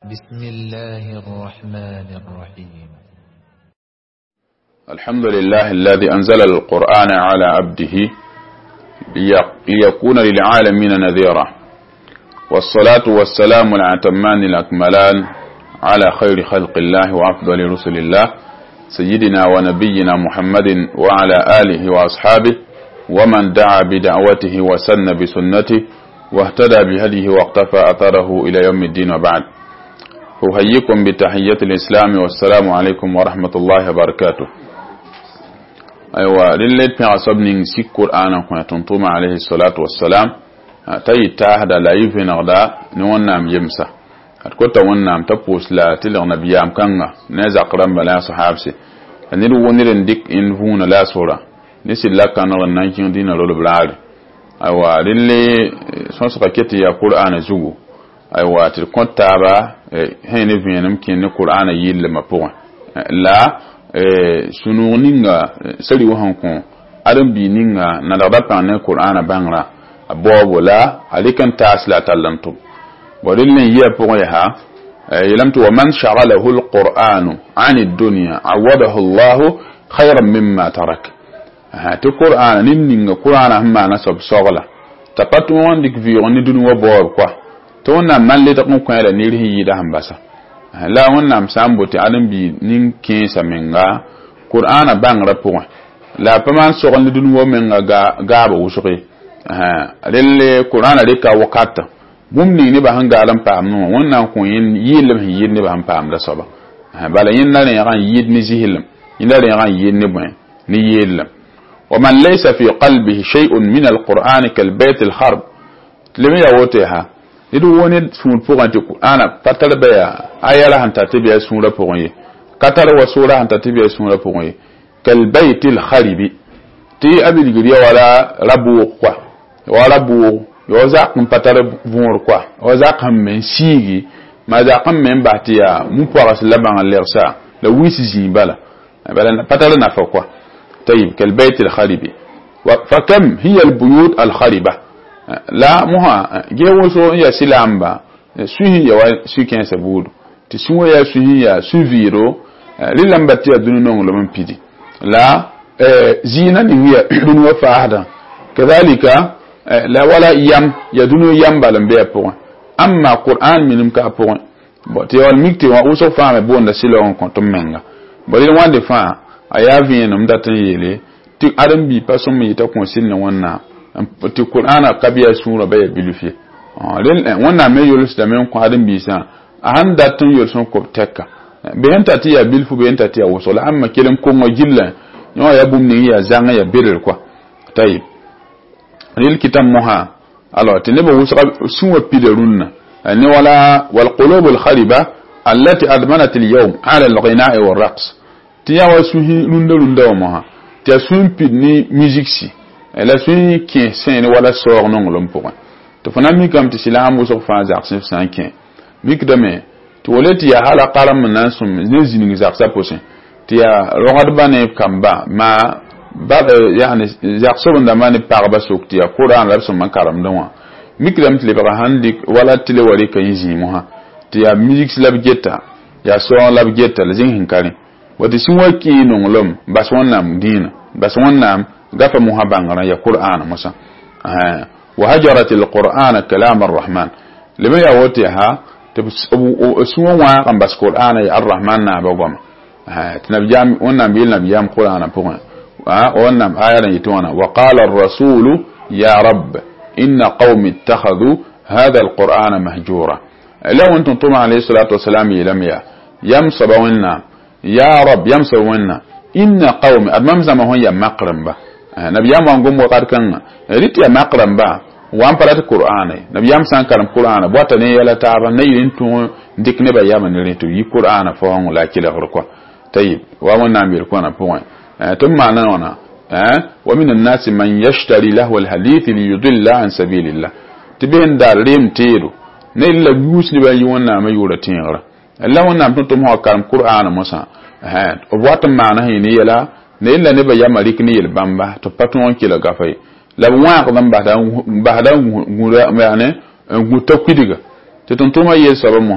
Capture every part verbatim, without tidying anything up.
بسم الله الرحمن الرحيم. الحمد لله الذي أنزل القرآن على عبده ليكون للعالمين نذيرا، والصلاة والسلام الأتمان الأكملان على خير خلق الله وأفضل رسل الله سيدنا ونبينا محمد وعلى آله وأصحابه ومن دعا بدعوته وسن بسنته واهتدى بهديه واقتفى أثره إلى يوم الدين. وبعد، أحييكم بتحية الإسلام والسلام عليكم ورحمة الله وبركاته. أيوة لليت في عصبني سيك قرآن ونتنطم عليه الصلاة والسلام تاي تاهد لا يفين غدا نونام يمسا أتكوتا ونام تبوس لا تلغ نبيام كنغا نزا قرام بلا صحابسي نيرو ونيرن ديك إن فون لا سورة نسي لكا نغن نانكين دين لولو بلعالي. أيوة للي سنسقا كتي يا قرآن زوغو أيوة تلقون تابا هين فين ممكن القرآن يل ما بوين لا sunu ninga sari wahan ko adam bi ninga na da ba ne qur'ana bangra abobo la alikan tasla talantu bodin yiya po ya ha yalamtu wa man shaghalahu alqur'anu an ad-dunya awadahu Allah khayran mimma tarak. ha to qur'ana ninga qur'ana hamma na sab sogla tapatu won dik vi on dunu wa bor kwa to na man le ta ko ya ni ri da hambasa la wannan sambote adam bi nin kinsa menga qur'ana bangra po la paman so gon dun wo menga ga ga ba usuri ha lelle qur'ana de ka wakata bumni ne ba hanga alam pam no wannan ko yin yilim yin ne ba han pam da soba ha bala yin na ne ran yid ni zihilm yin da ran yin ne ba ni yilim wa man laysa fi qalbihi shay'un min al-qur'ani kal bayt al-harb limi ya wote ha idu woni sun poganti ana patal baya ayala hanta tibiya sun ra pogonye katar wa sura hanta tibiya sun ra pogonye kal baytil kharibi ti abil giriya wala rabu kwa wala bu yo za kun patar vunor kwa o za kan men sigi ma za kan men batiya mu poras laban alersa la wisi zimbala bala patar na fa kwa tayib kal baytil kharibi fa kam hiya al buyut al khariba la muha gewo so ya silamba suhi ya wa suken sabudu ti suwa ya suhi ya suviro lilamba ti adunu non lo mpidi la zina ni wiya dunu wa faada kadhalika la wala yam ya dunu yam balambe po amma qur'an minum ka po bo ti wal mikti wa uso faame bonda silon kon to menga bo le wande fa aya vienum datan yele ti adam bi pasom mi ta kon sin wonna ti qur'ana kabiya sura baya bilufi len wannan me yolus da men ko adam bisa a handa tun yolson ko tekka be hanta ti ya bilfu be hanta ti ya wasala amma kilen ko ngo jilla no ya bumni ya zanga ya birir kwa tayib lil kitab muha alo tineba wusa sunwa piderunna ni wala wal qulub al khariba allati admanat al yawm ala al ghina'i wal raqs ti ya wasuhi lunda lunda muha ti asun pidni musique si la suy qui c'est wala sor non lom pour to fana mi kam ti silam wo so fa za sif cinq mi kdame to woleti ya hala qalam nan sum ne zini za sa posin ti ya rogad bane kamba ma ba yani za so nda mane par ba sok ti ya qur'an la sum man karam don mi kdam ti le ba handi wala ti le wari kan yi mo ha ti ya music lab geta ya so lab geta le zin hinkari wati sinwa ki non lom bas wonnam dina bas wonnam gafa muhabangana ya qur'an musa ha wa hajaratil qur'ana kalam arrahman lima ya wotiha suwa wa kan bas qur'ana ya arrahman na bagom ha tunabiyam wannan bil nabiyam qur'ana pokon ha wannan ayaran yitona wa qala ar-rasul ya rabb inna qaumi ittakhadhu hadha al-qur'ana mahjura law antum tuma alayhi salatu wassalam lam ya yamsabawna ya rabb yamsabawna inna qaumi admamza ma hon ya maqramba nabiyam wangum wakar kan riti ya maqram ba wan parat qur'ana nabiyam san karam qur'ana bota ne yala taaba ne yin tu dikne ba yama ne to yi qur'ana fo on la kila horko tayib wa mon namir ko na point tum mana wana eh wa min an-nas man yashtari lahu al-hadith li yudilla an sabilillah tiben dar rim tiru ne la yusni ba yi wonna ma yura tinra Allah wannan tum tum ho karam qur'ana musa eh o bota mana hi ne yala ne illa ne ba yama rikni yel bamba to patron kila gafai la wa ko bamba da ba da ngura mane nguta kwidiga to ton tuma yes saba muha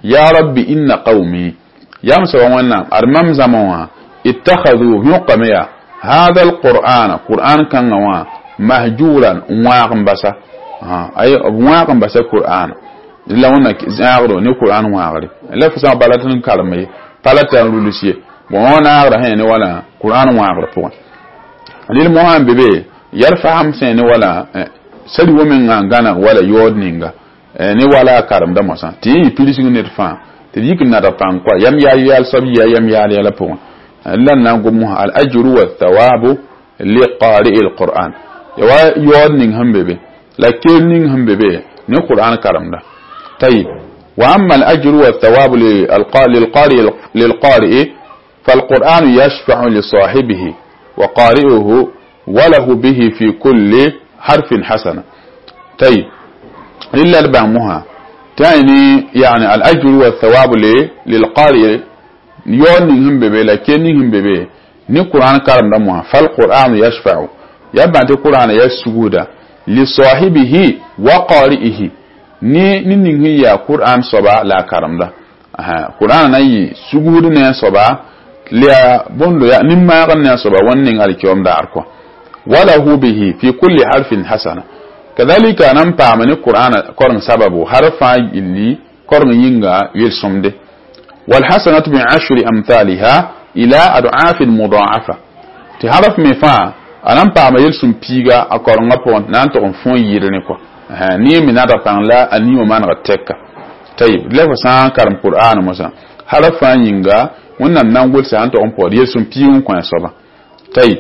يا ربي إن قومي يا مسوانا أرمم زموا اتخذوا يقميا هذا القرآن قرآن كان مهجورا واقم بسا أي واقم بسا قرآن إلا وانا زاغرو ني قرآن واغري لا فسا بلاتن كلمه بلاتن لولسيه وانا اغرا هين ولا قرآن واغري بو للمهم بيبي يرفع همسين ولا سدي ومن غانا ولا يودنينغا ni wala karam da mosa ti pilisi ne fa ti yikin na da pan kwa yam ya yal sabiya yam ya ya la po lan na gumu al ajru wa thawabu li qari al quran yawa yodning hambebe la kelning hambebe ni quran karam da tayyib wa amma al ajru wa thawabu li al qari al qari lil qari fal quran yashfa'u li sahibihi wa qari'uhu wa lahu bihi fi kulli harfin hasana tayyib إلا البعمها تاني يعني الأجر والثواب للقارئ يونهم ببي لكنهم ببي ني قرآن كرم دمها فالقرآن يشفع يبقى القرآن يسجود لصاحبه وقارئه ني ني هي قرآن صبا لا كرم ده قرآن أي سجود ني صبا لا بندو يا نما غني صبا ونين على كيوم داركو وله به في كل حرف حسنة كذلك نمبا من القرآن قرن سببه حرفا اللي قرن ينغا يلسمده والحسنة من عشر أمثالها إلى أضعاف مضاعفة تحرف مفا نمبا ما يلسم بيغا أقرن أبوان نانتقن فون يرنكو ني من هذا لا أني ومن غتك طيب لفا سان كرم قرآن مثلا حرفا ينغا ونن نانغول سانتقن بود يلسم بيغا كون سبا طيب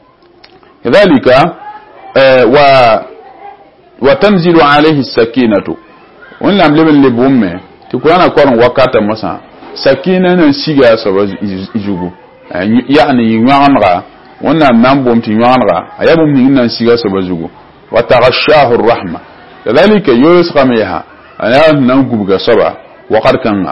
كذلك آه و وتنزل عليه السكينة وإن لم لبن لبومه تقولون أقول وقت مسا سكينة نسيجا سبا يجوبو يعني ينغرا وإن لم نبوم تنغرا أيبوم نسيجا سبا يجوبو وتغشاه الرحمة كذلك يسقى ميها أنا ننقب سبا وقد كان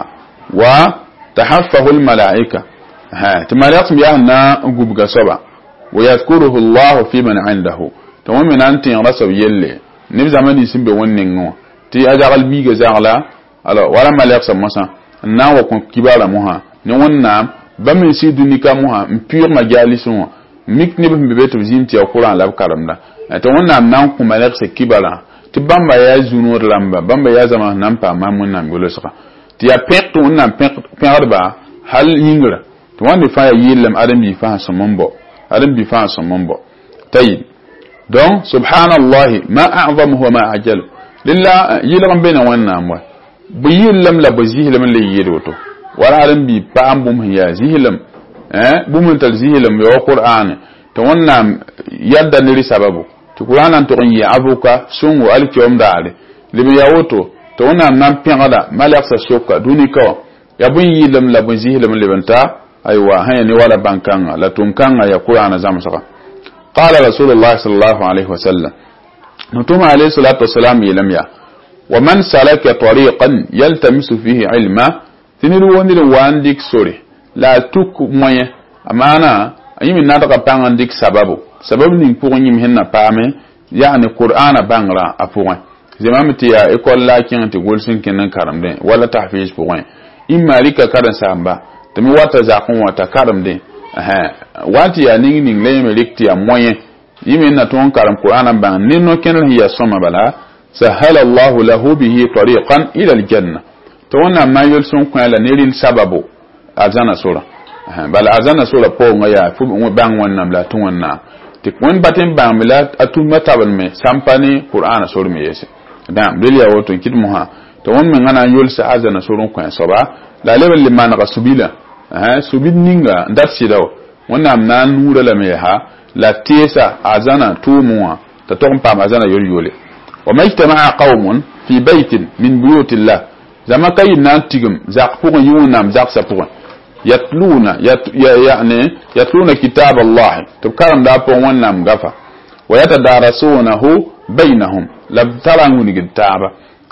وتحفه الملائكة ها تماليات مياه ننقب سبا ويذكره الله في من عنده تمام أنت رسو يلي نبي زمان يسمى بونينغو تي أجعل بيجا زعلا على ولا ملاك سمسا ناو كون كبارا موها نونا بمن سيدني كموها مبير مجالسون ميك نبي ببيت بزينتي أو قرآن لا بكرم ده تونا ناو كون ملاك سكبارا تبامبا يا زنور لامبا بامبا يا زمان نامبا ما من نام يقولسها تي أبيك تونا بيك بيربا هل ينغرا تونا فاي يلم أدم بيفاه سمنبو أدم بيفاه سمنبو طيب donc subhanallahi ma a'zamuhu wa ma ajal lilla yilam bena wannan wa bu yilam la bazihilam le yidoto wala ran bi pam bum ya zihilam eh bum tal zihilam yo qur'an to wannan yadda ni sababu to qur'an to yi abuka sungu alkiyom dale libi yawoto to wannan nan pingada malaksa shoka dunika ya bun yilam la bazihilam le banta aywa hayani wala bankanga la tunkanga ya qur'an zamsaka قال رسول الله صلى الله عليه وسلم نتوم عليه الصلاة والسلام يلميا ومن سلك طريقا يلتمس فيه علما تنيرون الوان ديك سوري لا توك موية أما أنا أي من نادق بان ديك سببه سبب نيبوغني مهنا بامي يعني قرآن بانغرا أبوغن زمامتي يا إقول لا كين تقول سنكين كارم دين ولا تحفيز بوغن إما لك كارن سامبا تمي واتا زاقون واتا كارم دين aha wati ya ning ning le me likti ya moyen yimi na ton karam qur'ana ban ninno kenal hiya soma bala sahala allah lahu bihi tariqan ila aljanna to wana mayol son ko ala nirin sababu azana sura aha bala azana sura po ngaya fu ban wannan la tun wannan ti kon batin ban mila atu matabal me sampani qur'ana sura me yese dan biliya woto kidmuha to won men ngana yol sa azana surun ko soba la level liman rasubila ha subid ninga ndarsidaw wannan nan nura la meha la tesa azana tumwa ta ton pam azana yol yole wa majtama'a qaumun fi baytin min buyutillah zama kay nan tigum zaq pour yunam zaq sa pour yatluna yani yatluna kitab Allah to karam da pour wannan gafa wa yatadarasunahu bainahum labtarangu ni gitaba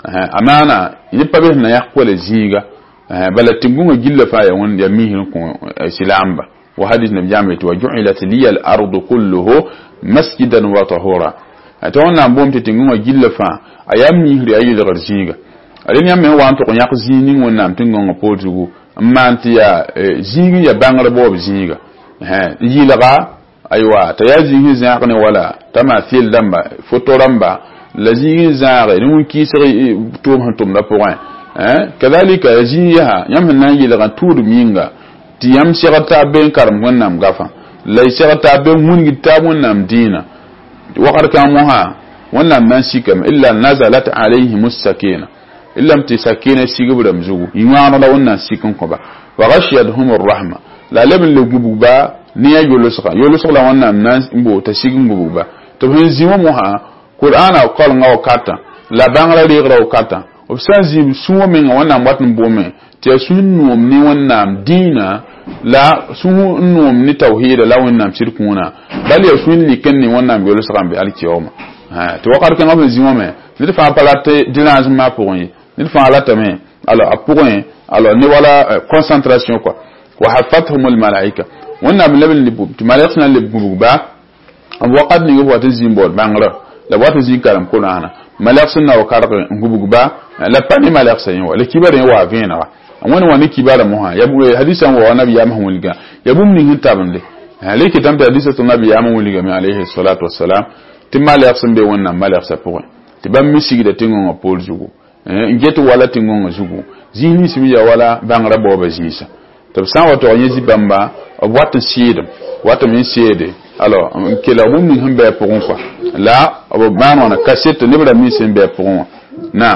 amana yipabe na yakwale ziga بل تنقوم جل فايا وان يميهن سلامبا وحديث نبجامة وجعلت لي الأرض كله مسجدا وطهورا أتوانا بوم تنقوم جل فا أياميه رأي الغرزيغا alin yam me wan to yak zini wonnam tingon po jugu manti ya zini ya bangra bob ziniga ha yilaga aywa ta ya zini zaqne wala tama fil damba foto ramba la zini zaqe ni ki sari tum hantum la point hein kadhalika ziniha yam nan yilaga tur minga ti yam sirata ben karam wonnam gafa lay sirata ben mungi ta wonnam dina waqar kamuha wonnam man sikam illa nazalat alayhi musakina إلا متي سكينة سيجبر مزوج يمانا لا ونا سيكون كبا وغشيتهم الرحمة لا لم يجبوا نيا يلصق يلصق لا ونا الناس إبو تسيجن جبوا تبين زيما مها قرآن أو قال نعو كاتا لا بانغلا ليغرا أو كاتا وبسان زيم سوى من ونا باتن بومه تيسون نوم ني ونا دينا لا سوى نوم ني توحيد لا ونا مشركونا بل يسون اللي كني ونا يلصق عم بألك يوم ها توقع كنا في زيما مه نتفهم بلات ديناز ما بقولي نفعل على تمام alors après alors ne voilà concentration quoi wa hafathum al malaika wannan labin libu malaikuna libu ba waqad ni wa tazimbo bangra la wa tazikaram qur'ana malaikuna wa karqa ngubu ba la pani malaikuna wa le kibare wa vena wani wani kibara muha yabu hadisan wa nabi ya mahmuliga yabu min hitabande haliki tamta hadisan nabi ya mahmuliga mi alayhi salatu wassalam timma malaikuna be wannan malaikuna pour tibam misigi da tingon wa pol jugo ngeto wala tingonga zugu zini simiya wala bangra boba zisa tab san wato onye bamba wata siedem wata min siede alors kila mum ni hembe pour quoi là abo ban on cassette libra mi sembe pour na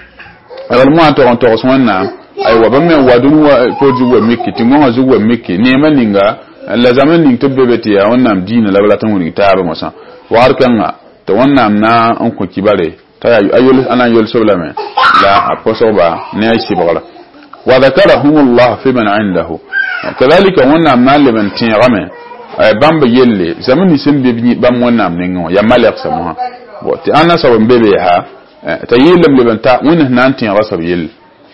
alors moi to on to sonna ay wa bamme wadun wa ko zugu miki tingonga zugu miki ne maninga la zaman ning to bebeti ya wonnam dina la wala tan woni taaba mo san war kanga to wonnam na on ko kibare ayol ana yol soblame la aposoba ne ay sibala wa dhakarahum Allah fi man indahu kadhalika wanna maliman tirame ay bamba yelle zamani sembe bi bam wanna nengo ya malak samuha wati ana saw mbebe ha tayilam libanta wonna nan tin rasab yelle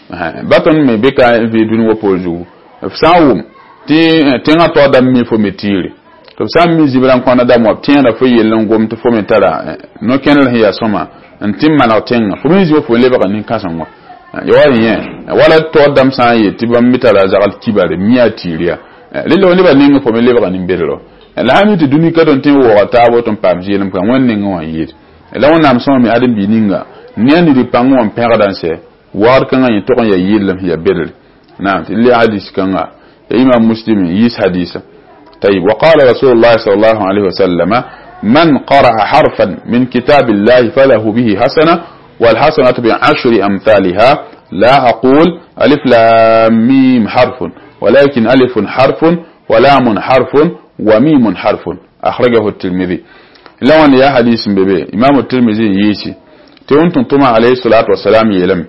baton me beka vi dunu wo poju fsawum ti tinga to dam mi fo metire to sam mi zibran kona dam wa tinga fo yelle ngom to fo metara no kenel hiya soma antim mana tenga fo mi zibo fo leba kan kasanwa yawari yen wala to dam sa yi tibam mitala zagal kibare miya tiriya lelo leba ninga fo mi leba kan berlo la hami ti duni ka don tin wo ta bo ton pam jelim kan wonne ngwa yi la wona am so mi adam bi ninga niani di pango on pera danse war kan yi to kan ya yilam ya berl na li hadis kan ya imam muslim yis hadisa طيب وقال رسول الله صلى الله عليه وسلم من قرأ حرفا من كتاب الله فله به حسنة والحسنة بعشر أمثالها لا أقول ألف لام ميم حرف ولكن ألف حرف ولام حرف وميم حرف أخرجه الترمذي لو أن يا حديث ببي إمام الترمذي يشي تونتم طمع عليه الصلاة والسلام يلم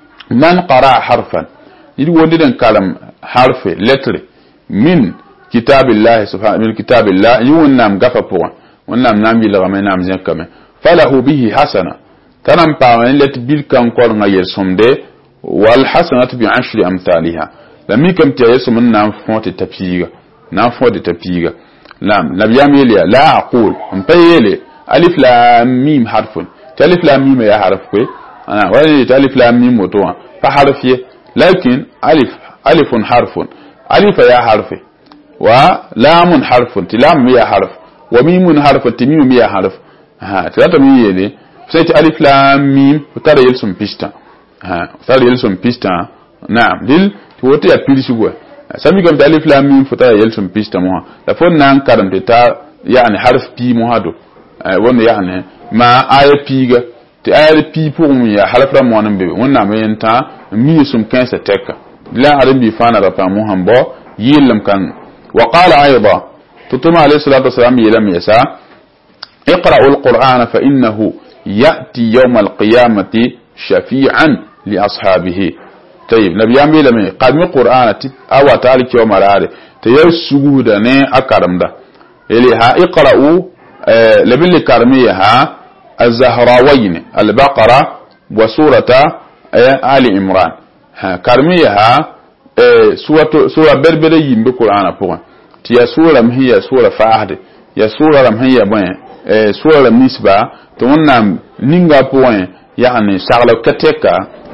من قرأ حرفا يقول لنا كلام حرف لتر من كتاب الله سبحانه من كتاب الله يقول نام غفا بوا ونام نام يلغم نام زين كما فله به حسنة تنام باوين لت بيل كان قول غير سمده والحسنة بعشر أمثالها لم يكن تيسم نام فوت تبيغا نام فوت تبيغا نعم نبيام يلي لا أقول مبيلي ألف لام ميم حرف تألف لام ميم يا حرف كوي أنا ولا تألف لام ميم وتوان فحرفيه لكن ألف ألف حرف ألف يا حرف ولام حرف تلام يا حرف وميم حرف تميم يا حرف ها ثلاثة ميم يلي سيت ألف لام ميم وترى يلسم بيستا ها ترى يلسم بيستا نعم دل توتي أبيلسوا سامي كم ألف لام ميم فترى يلسم بيستا مها لفون نان كارم تتا يعني حرف بي مهادو ون يعني ما آية بيجا تآية بي بوم يا حرف رام وانم بي ونا مين تا ميسوم كنسة تكا لا عربي فانا ربا مهم با يلم كان وقال أيضا تطمع عليه الصلاة والسلام يلم يسا اقرأوا القرآن فإنه يأتي يوم القيامة شفيعا لأصحابه طيب نبي يامي لمي قادم القرآن أو تالك يوم العالي تيسوه داني أكرم دا إليها اقرأوا آه لبل كرميها الزهراوين البقرة وسورة آه آل عمران كرميها آه سورة سورة بربري بالقرآن بقى تيا سورة هي سورة فاحد يا سورة هي بوين آه سورة نسبة تونام نينغا بوين يعني سالو كتكا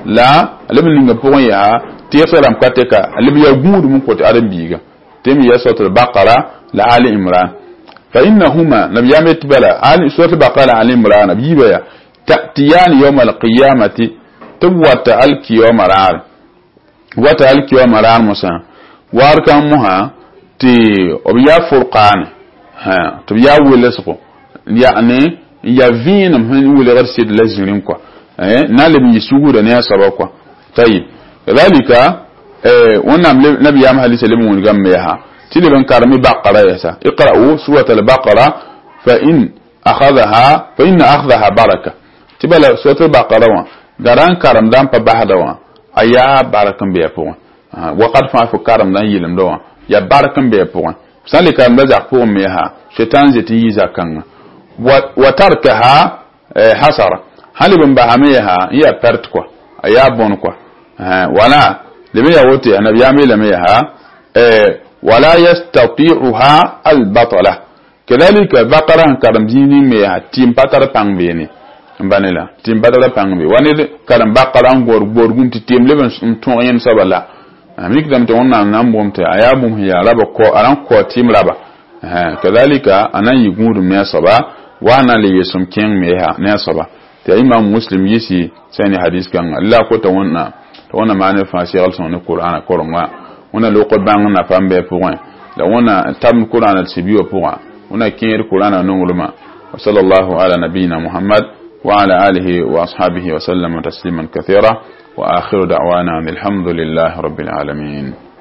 la alib ninga pon ya tiyaram kateka alib ya gudu mun ko adam biga temi ya suratul baqara la ali imran fa innahuma nabiyamet bala ali suratul baqara ali imran nabiba ya ta'tiyan yawm al-qiyamati tawata al-qiyam rar wata al-qiyam rar musa warkan muha ti obiya furqan ha to ya welesko yani ya vinam hin wele garsid lazirin kwa eh nalim yisugu da ne asaba kwa tayyib kadhalika eh wannan nabi ya mahali sallallahu alaihi wasallam gamme tili ban karami baqara yasa iqra'u surat al-baqara fa in akhadhaha fa in akhadhaha baraka tibala surat al-baqara wa garan karam dan pa bahda wa aya barakan be po wa qad fa fa karam dan yilim do ya barakan be po sali karam da zakko me ha shaitan zati yiza kan wa tarkaha hasara halibun bahamiha ya pert kwa aya bon kwa wala lebe ya wote annabi ya mele me ha wala yastati'uha al-batala kadhalika baqara karam dini me ha tim patar pangbeni mbanela tim patar pangbe wani karam baqara ngor gor gunti tim leben ton yen sabala amik dam to wonna nan bomte ayabum ya raba ko aran ko tim raba kadhalika anan yigudum ne saba wana le yesum ken me ha ne saba ta imam muslim yisi sani hadis kan Allah ko ta wonna to wonna mane fa shi alson ne qur'ana koronga wonna lo ko bang na pambe point la wonna tam qur'ana sibiyo point wonna ken qur'ana nonguluma wa sallallahu ala nabina muhammad wa ala alihi wa ashabihi wa sallama tasliman kathira wa akhiru da'wana alhamdulillahi rabbil alamin.